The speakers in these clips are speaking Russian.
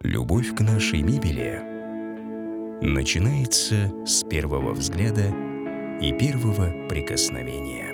Любовь к нашей мебели начинается с первого взгляда и первого прикосновения.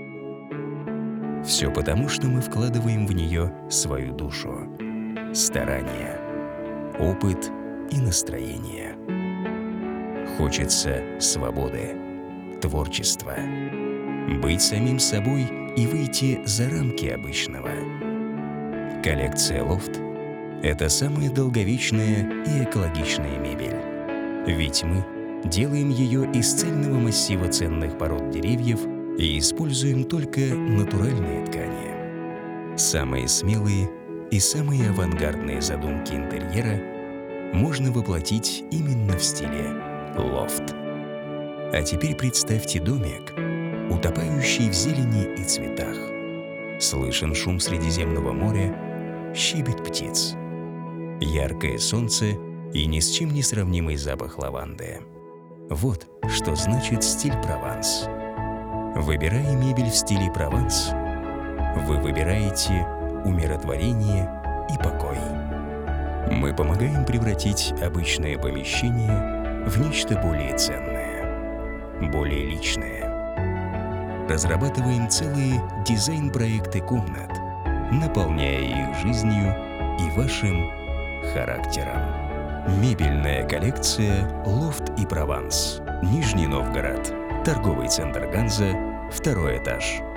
Все потому, что мы вкладываем в нее свою душу, старание, опыт и настроение. Хочется свободы, творчества, быть самим собой и выйти за рамки обычного. Коллекция «Лофт» — это самая долговечная и экологичная мебель. Ведь мы делаем ее из цельного массива ценных пород деревьев и используем только натуральные ткани. Самые смелые и самые авангардные задумки интерьера можно воплотить именно в стиле лофт. А теперь представьте домик, утопающий в зелени и цветах. Слышен шум Средиземного моря, щебет птиц, яркое солнце и ни с чем не сравнимый запах лаванды. Вот что значит стиль Прованс. Выбирая мебель в стиле Прованс, вы выбираете умиротворение и покой. Мы помогаем превратить обычное помещение в нечто более ценное, более личное. Разрабатываем целые дизайн-проекты комнат, наполняя их жизнью и вашим характером. Мебельная коллекция «Лофт и Прованс». Нижний Новгород. Торговый центр «Ганза», 2-й этаж.